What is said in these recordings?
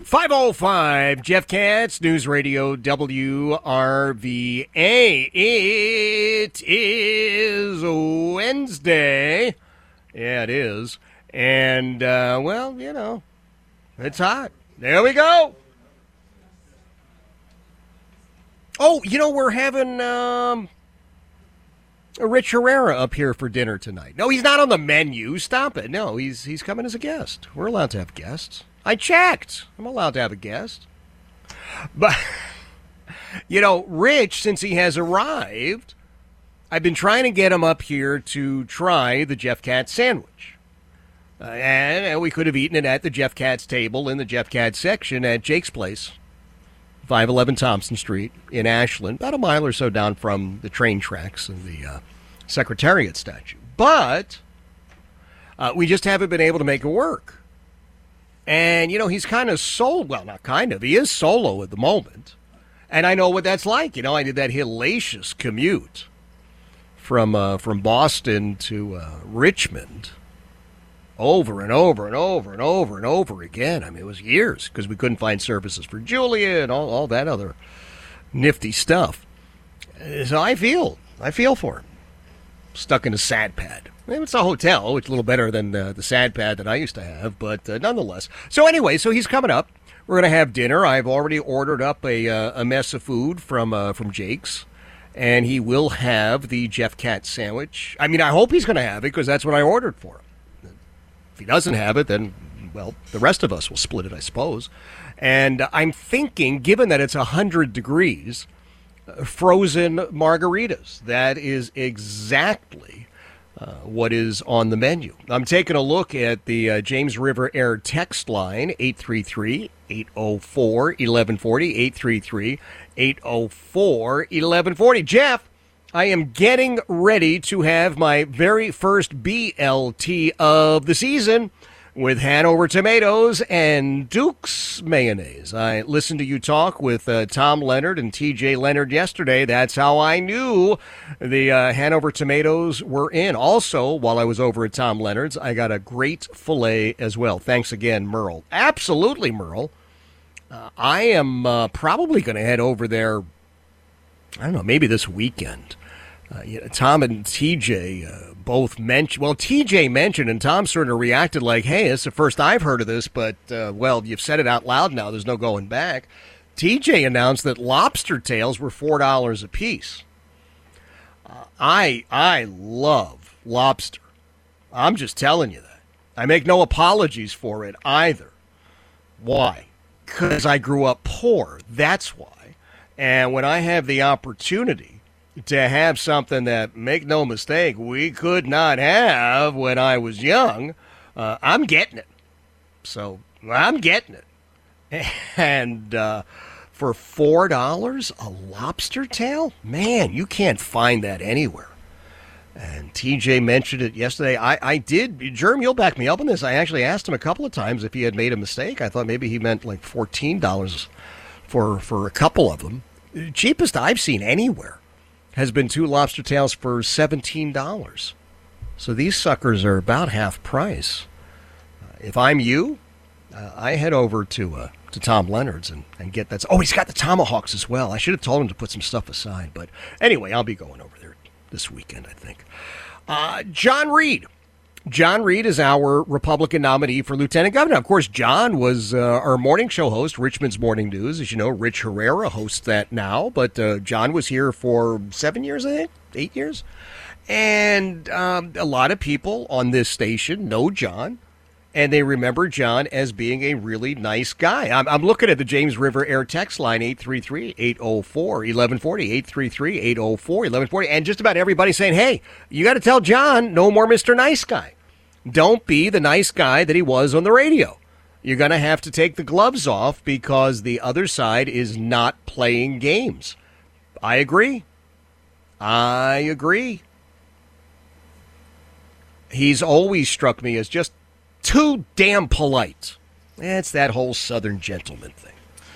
5:05, Jeff Katz, News Radio WRVA. It is Wednesday. Yeah, it is. And, well, you know, it's hot. There we go. Oh, you know, we're having Rich Herrera up here for dinner tonight. No, he's not on the menu. Stop it. No, he's coming as a guest. We're allowed to have guests. I checked. I'm allowed to have a guest. But, you know, Rich, since he has arrived, I've been trying to get him up here to try the Jeff Katz sandwich. And we could have eaten it at the Jeff Katz table in the Jeff Katz section at Jake's Place, 511 Thompson Street in Ashland, about a mile or so down from the train tracks and the Secretariat statue. But we just haven't been able to make it work. And, you know, he's kind of well, not kind of. He is solo at the moment. And I know what that's like. You know, I did that hellacious commute from Boston to Richmond over and over and over and over and over again. I mean, it was years because we couldn't find services for Julia and all that other nifty stuff. So I feel for him. Stuck in a sad pad. It's a hotel. It's a little better than the sad pad that I used to have, but nonetheless. So anyway, so he's coming up. We're going to have dinner. I've already ordered up a mess of food from Jake's, and he will have the Jeff Katz sandwich. I mean, I hope he's going to have it because that's what I ordered for him. If he doesn't have it, then, well, the rest of us will split it, I suppose. And I'm thinking, given that it's 100 degrees, frozen margaritas. That is exactly what is on the menu. I'm taking a look at the James River Air text line, 833-804-1140, 833-804-1140. Jeff, I am getting ready to have my very first BLT of the season with Hanover tomatoes and Duke's mayonnaise. I listened to you talk with Tom Leonard and TJ Leonard yesterday. That's how I knew the Hanover tomatoes were in. Also, while I was over at Tom Leonard's, I got a great filet as well. Thanks again, Merle. Absolutely, Merle. I am probably going to head over there, I don't know, maybe this weekend. Tom and TJ both mentioned, well, TJ mentioned, and Tom sort of reacted like, hey, it's the first I've heard of this, but, well, you've said it out loud now. There's no going back. TJ announced that lobster tails were $4 a piece. I love lobster. I'm just telling you that. I make no apologies for it either. Why? Because I grew up poor. That's why. And when I have the opportunity to have something that, make no mistake, we could not have when I was young, I'm getting it. So I'm getting it. And for $4, a lobster tail? Man, you can't find that anywhere. And TJ mentioned it yesterday. I did. Germ, you'll back me up on this. I actually asked him a couple of times if he had made a mistake. I thought maybe he meant like $14 for a couple of them. The cheapest I've seen anywhere has been 2 lobster tails for $17. So these suckers are about half price. If I'm you, I head over to Tom Leonard's and get that. Oh, he's got the tomahawks as well. I should have told him to put some stuff aside. But anyway, I'll be going over there this weekend, I think. John Reed. John Reed is our Republican nominee for lieutenant governor. Of course, John was our morning show host, Richmond's Morning News. As you know, Rich Herrera hosts that now. But John was here for 7 years, I think, 8 years. And a lot of people on this station know John, and they remember John as being a really nice guy. I'm looking at the James River Air text line, 833-804-1140, 833-804-1140, and just about everybody saying, hey, you got to tell John no more Mr. Nice Guy. Don't be the nice guy that he was on the radio. You're going to have to take the gloves off because the other side is not playing games. I agree. He's always struck me as just too damn polite. It's that whole Southern gentleman thing.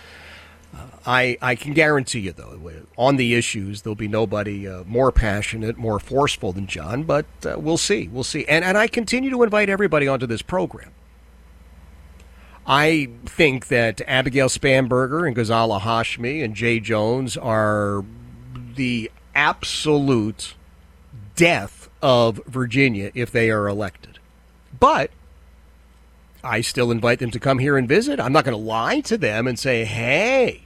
I can guarantee you, though, on the issues, there'll be nobody more passionate, more forceful than John, but we'll see. We'll see. And I continue to invite everybody onto this program. I think that Abigail Spanberger and Ghazala Hashmi and Jay Jones are the absolute death of Virginia if they are elected. But I still invite them to come here and visit. I'm not going to lie to them and say, hey,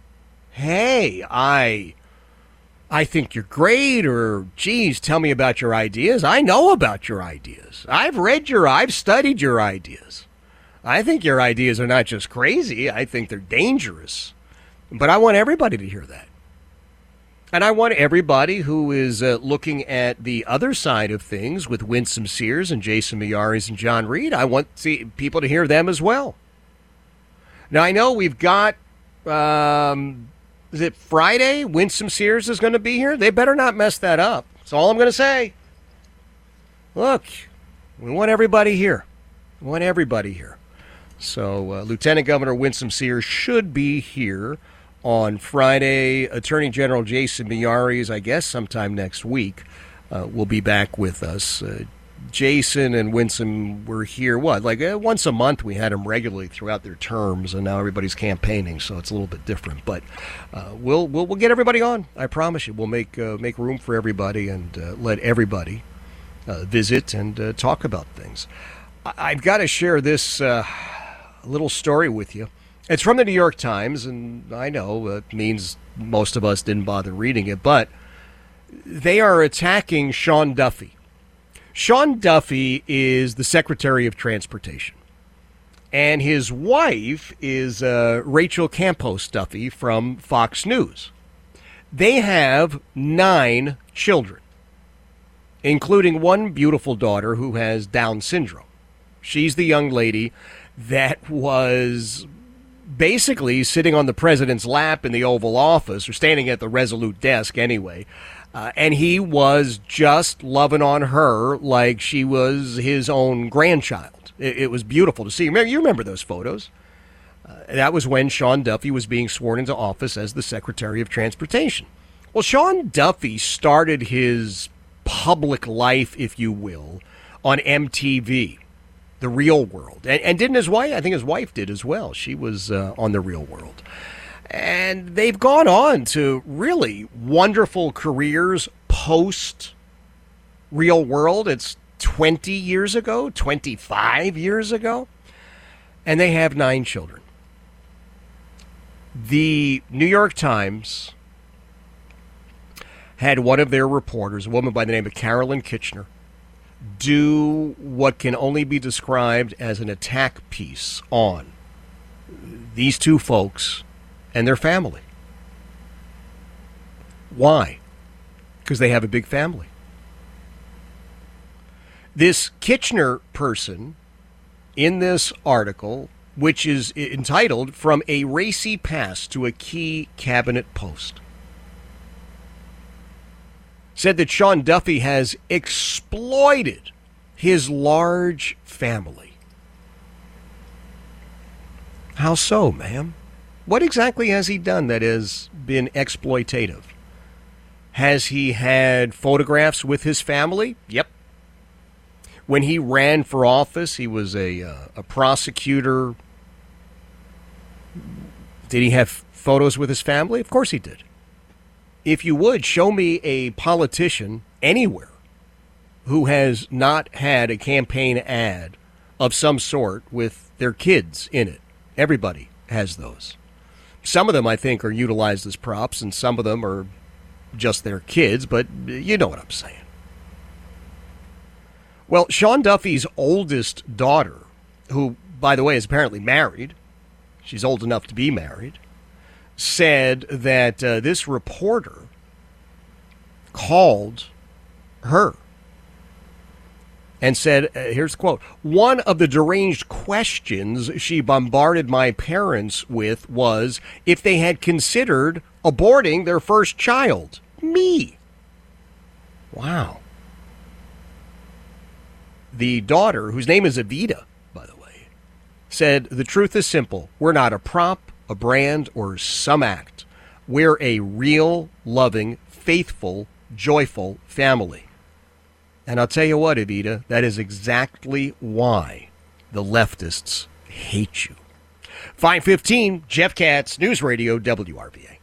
I think you're great, or, geez, tell me about your ideas. I know about your ideas. I've studied your ideas. I think your ideas are not just crazy. I think they're dangerous. But I want everybody to hear that. And I want everybody who is looking at the other side of things with Winsome Sears and Jason Miyares and John Reed, I want people to hear them as well. Now, I know we've got, is it Friday? Winsome Sears is going to be here. They better not mess that up. That's all I'm going to say. Look, we want everybody here. So Lieutenant Governor Winsome Sears should be here on Friday. Attorney General Jason Miyares, I guess sometime next week, will be back with us. Jason and Winsome were here, once a month. We had them regularly throughout their terms, and now everybody's campaigning, so it's a little bit different. But we'll get everybody on. I promise you. We'll make room for everybody and let everybody visit and talk about things. I've got to share this little story with you. It's from the New York Times, and I know it means most of us didn't bother reading it, but they are attacking Sean Duffy. Sean Duffy is the Secretary of Transportation, and his wife is Rachel Campos Duffy from Fox News. They have 9 children, including one beautiful daughter who has Down syndrome. She's the young lady that was basically sitting on the president's lap in the Oval Office, or standing at the Resolute desk anyway, and he was just loving on her like she was his own grandchild. It was beautiful to see. You remember those photos? That was when Sean Duffy was being sworn into office as the Secretary of Transportation. Well, Sean Duffy started his public life, if you will, on MTV. The Real World. And didn't his wife? I think his wife did as well. She was on The Real World. And they've gone on to really wonderful careers post Real World. It's 20 years ago, 25 years ago. And they have 9 children. The New York Times had one of their reporters, a woman by the name of Carolyn Kitchener, do what can only be described as an attack piece on these 2 folks and their family. Why? Because they have a big family. This Kitchener person in this article, which is entitled From a Racy Past to a Key Cabinet Post, said that Sean Duffy has exploited his large family. How so, ma'am? What exactly has he done that has been exploitative? Has he had photographs with his family? Yep. When he ran for office, he was a prosecutor. Did he have photos with his family? Of course he did. If you would, show me a politician anywhere who has not had a campaign ad of some sort with their kids in it. Everybody has those. Some of them, I think, are utilized as props, and some of them are just their kids, but you know what I'm saying. Well, Sean Duffy's oldest daughter, who, by the way, is apparently married, she's old enough to be married, said that this reporter called her and said, here's the quote, "One of the deranged questions she bombarded my parents with was if they had considered aborting their first child, me." Wow. The daughter, whose name is Evita, by the way, said, "The truth is simple. We're not a prop, a brand, or some act. We're a real, loving, faithful, joyful family." And I'll tell you what, Evita, that is exactly why the leftists hate you. 5:15, Jeff Katz, News Radio, WRVA.